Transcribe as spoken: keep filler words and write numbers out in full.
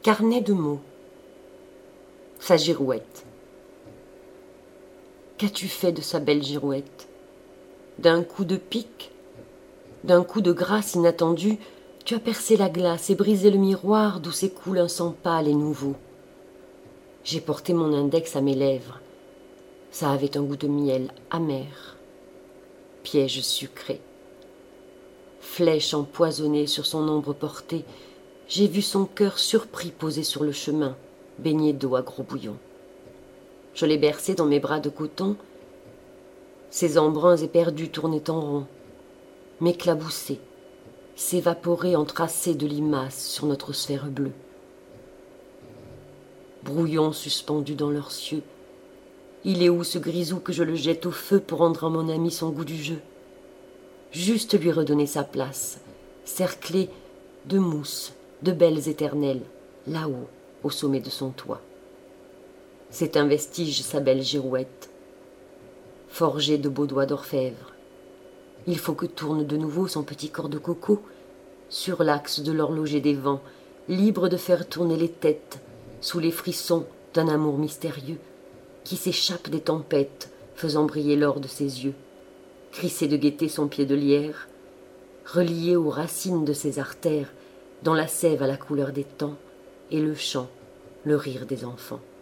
Carnet de mots. Sa girouette. Qu'as-tu fait de sa belle girouette? D'un coup de pic, d'un coup de grâce inattendue, tu as percé la glace et brisé le miroir d'où s'écoule un sang pâle et nouveau. J'ai porté mon index à mes lèvres. Ça avait un goût de miel amer. Piège sucré. Flèche empoisonnée sur son ombre portée, j'ai vu son cœur surpris posé sur le chemin, baigné d'eau à gros bouillon. Je l'ai bercé dans mes bras de coton, ses embruns éperdus tournaient en rond, m'éclaboussaient, s'évaporaient en tracés de limaces sur notre sphère bleue. Brouillons suspendus dans leurs cieux, il est où ce grisou que je le jette au feu pour rendre à mon ami son goût du jeu? Juste lui redonner sa place, cerclé de mousse, de belles éternelles, là-haut, au sommet de son toit. C'est un vestige, sa belle girouette, forgée de beaux doigts d'orfèvre. Il faut que tourne de nouveau son petit corps de coco, sur l'axe de l'horloger des vents, libre de faire tourner les têtes, sous les frissons d'un amour mystérieux, qui s'échappe des tempêtes, faisant briller l'or de ses yeux, crissé de gaieté son pied de lierre, relié aux racines de ses artères, dans la sève à la couleur des temps, et le chant, le rire des enfants.